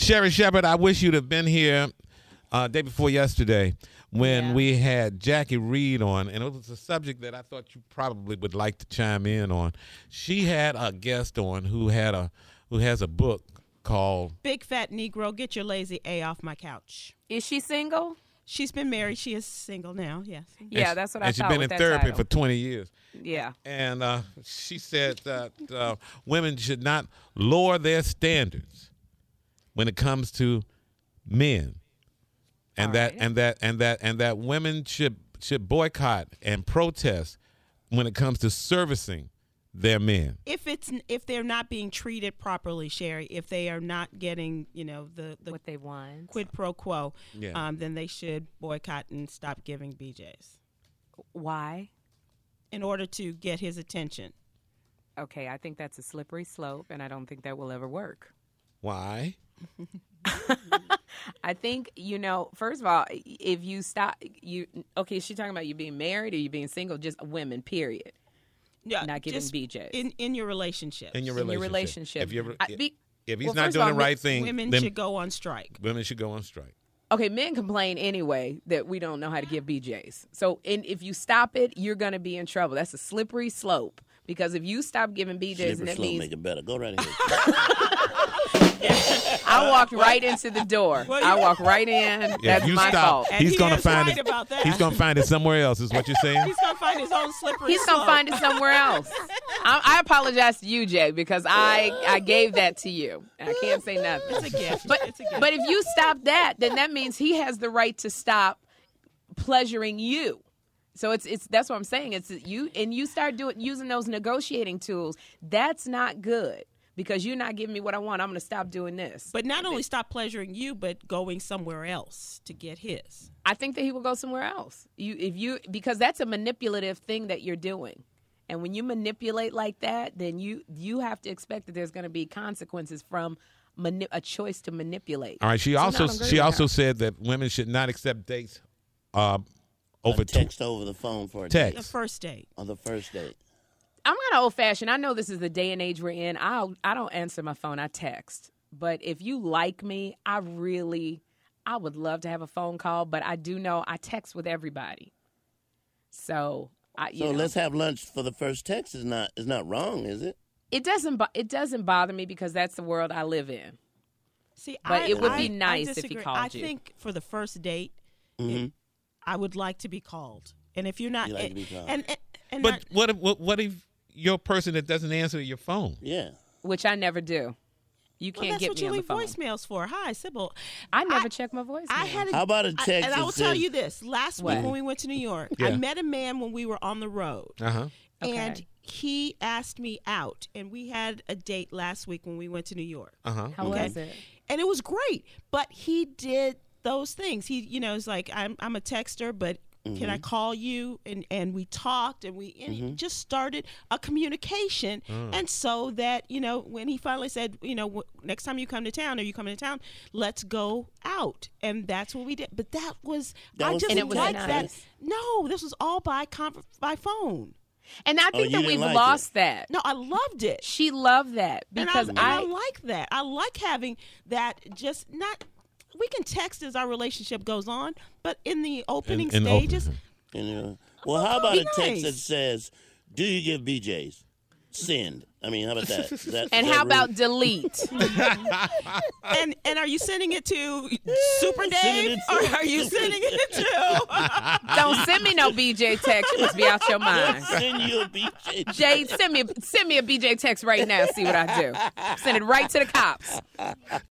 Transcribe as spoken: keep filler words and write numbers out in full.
Sherri Shepherd, I wish you'd have been here uh, day before yesterday when Yeah. we had Jackie Reed on, and it was a subject that I thought you probably would like to chime in on. She had a guest on who had a who has a book called Big Fat Negro, Get Your Lazy A Off My Couch. Is she single? She's been married. She is single now, yes. Yeah, and that's what she, I and thought. she's been with in that therapy title. for twenty years. Yeah. And uh, she said that uh, women should not lower their standards when it comes to men, and All that right. and that and that and that women should should boycott and protest when it comes to servicing their men. If it's if they're not being treated properly, Sherry, if they are not getting, you know, the, the What they want. quid pro quo, Yeah. um, then they should boycott and stop giving B Js Why? in order to get his attention. Okay, I think that's a slippery slope, and I don't think that will ever work. Why? I think, you know, first of all, if you stop, you okay, is she talking about you being married or you being single? Just women, period. Yeah, Not giving just B Js. in in your relationship. In your In relationship. your relationship. If, you're, I- be- if he's well, not first of doing all, the right thing, Women then should go on strike. women should go on strike. Okay, men complain anyway that we don't know how to give B Js. So and if you stop it, you're going to be in trouble. That's a slippery slope. Because if you stop giving B Js, Slippery and that slope means make it better. Go right ahead. I walked right into the door. Well, I you- walked right in. If That's you my stop, fault. And he's he gonna is find right it. about that. He's gonna find it somewhere else. Is what you're saying? He's gonna find his own slippery He's gonna slope. find it somewhere else. I, I apologize to you, Jay, because I I gave that to you. And I can't say nothing. It's a gift. But it's a gift. but if you stop that, then that means he has the right to stop pleasuring you. So it's it's that's what I'm saying. It's you and you start doing using those negotiating tools. That's not good because you're not giving me what I want. I'm going to stop doing this. But not only stop pleasuring you, but going somewhere else to get his. I think that he will go somewhere else. You if you because that's a manipulative thing that you're doing. And when you manipulate like that, then you you have to expect that there's going to be consequences from mani- a choice to manipulate. All right. She So no, also I don't agree she with also her. said that women should not accept dates uh, over A text over the phone for a Text. The date. first date. On the first date. I'm kind of old fashioned. I know this is the day and age we're in. I I don't answer my phone. I text. But if you like me, I really I would love to have a phone call. But I do know I text with everybody. So I you So know, let's have lunch for the first text is not is not wrong, is it? it doesn't bo- it doesn't bother me because that's the world I live in. See, But I, it would I- be I nice if he disagree. called I you. think for the first date, Mm-hmm. it- I would like to be called. And if you're not, You like to and, be called. and, and, and But not- what if, what what if you're a person that doesn't answer your phone? Yeah. Which I never do. You well, can't that's get what me you on the leave phone. voicemails for. Hi, Sybil. I never I- check my voicemail. I had a, How about a I- text and I that will tell says- you this: last What? week when we went to New York, Yeah. I met a man when we were on the road, Uh huh. Okay. and he asked me out, and we had a date last week when we went to New York, Uh huh. How okay. was it? and it was great. But he did those things. He, you know, is like I'm, I'm a texter, but. Can I call you? And, and we talked and we and he just started a communication. And so that, you know, when he finally said, you know, w- next time you come to town or you come to town, let's go out. And that's what we did. But that was, That I was just And it was like nice. that. No, this was all by conf- by phone. And I Oh, think you that didn't we've like lost that. No, I loved it. She loved that And I, because and I I, like that. I like having that just not, we can text as our relationship goes on, but in the opening in open- stages, You know. Well, how about be a text that nice. says, "Do you give B Js?" Send. I mean, how about that? Is that and is how that about rude? delete? and and are you sending it to Super Sending Dave it or to- are you sending it to? Don't send me no B J text. You must be out your mind. Send you a B J? Jay, send me a, send me a B J text right now. See what I do. Send it right to the cops.